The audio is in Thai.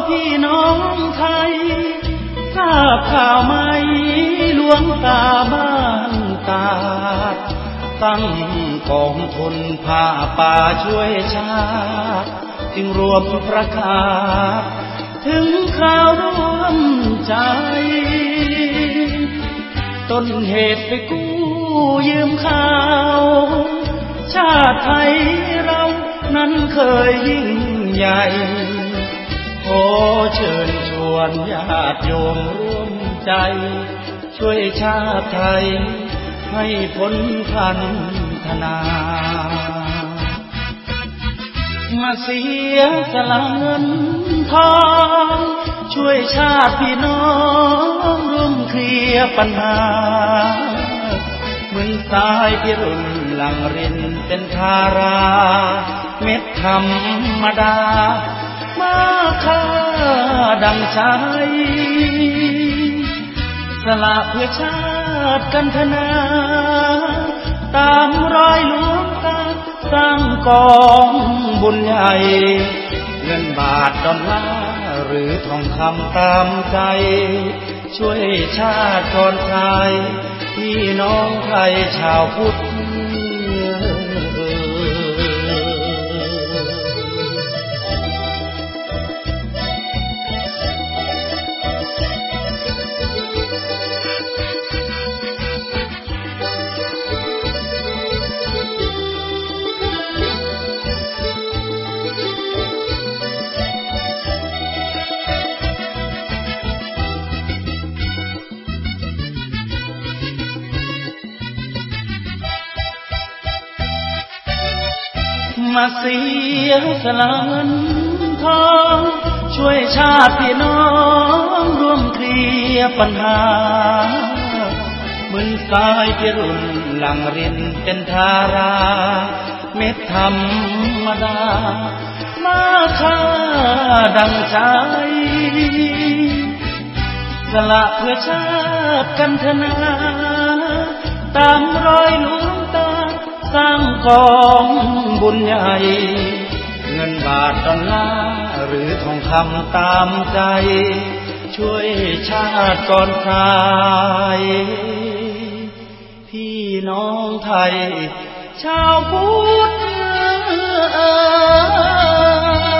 พี่น้องไทยทราบข่าวไหมหลวงตาบ้านตาดตั้งกองทุนผ้าป่าช่วยชาติจึงรวมประกาศถึงข่าวร่วมใจต้นเหตุไปกู้ยืมข่าวชาติไทยเรานั้นเคยยิ่งใหญ่ขอเชิญชวนญาติโยมร่วมใจช่วยชาติไทยให้พ้นพันธนามาเสียสละเงินทองช่วยชาติพี่น้องร่วมเคลียร์ปัญหาเหมือนสายพิรุณหลั่งรินเป็นธาราเม็ดธรรมดามาค่าดังใจสละเพื่อชาติกันธนาตามรอยหลวงตาสร้างกองบุญใหญ่เงินบาทดอลลาร์หรือทองคำตามใจช่วยชาติก่อนใครพี่น้องไทยชาวพุทธมาเสียสละเงินทองช่วยชาติพี่น้องร่วมเคลียร์ปัญหาเหมือนสายพิรุณหลั่งรินเป็นธาราเม็ดธรรมดามาค่าดังใจสละเพื่อชาติกันธนาตามรอยหลวงตาสร้างกองบุญใหญ่เงินบาทดอลลาร์หรือทองคำตามใจช่วยชาติก่อนใครพี่น้องไทยชาวพุทธ